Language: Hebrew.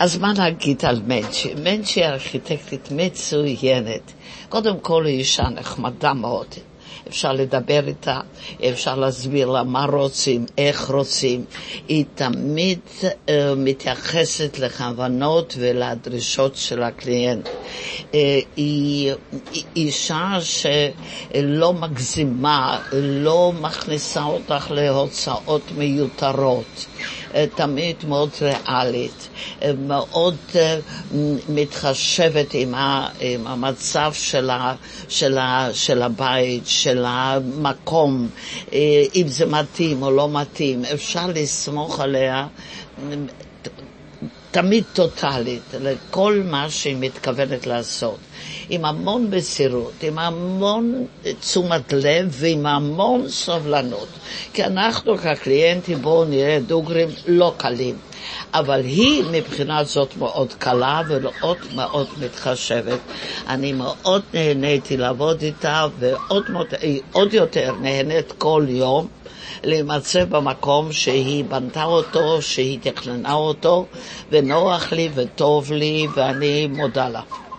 אז מה להגיד על מנצ'י? מנצ'י היא ארכיטקטית מצוינת. קודם כל היא אישה נחמדה מאוד. אפשר לדבר איתה, אפשר להסביר לה מה רוצים, איך רוצים. היא תמיד מתייחסת לכוונות ולדרישות של הקליינט. היא אישה שלא מגזימה, לא מכניסה אותך להוצאות מיותרות. תמיד מאוד ריאלית, מאוד מתחשבת עם המצב של הבית, של המקום, אם זה מתאים או לא מתאים. אפשר לסמוך עליה תמיד טוטלית, לכל מה שהיא מתכוונת לעשות. עם המון מסירות, עם המון תשומת לב ועם המון סובלנות. כי אנחנו כקליינטים, בואו נראה דוגרים לא קלים. אבל היא מבחינת זאת מאוד קלה ומאוד מאוד מתחשבת. אני מאוד נהניתי לעבוד איתה ועוד יותר נהנית כל יום להימצא במקום שהיא בנתה אותו, שהיא תכננה אותו, ונוח לי וטוב לי ואני מודה לה.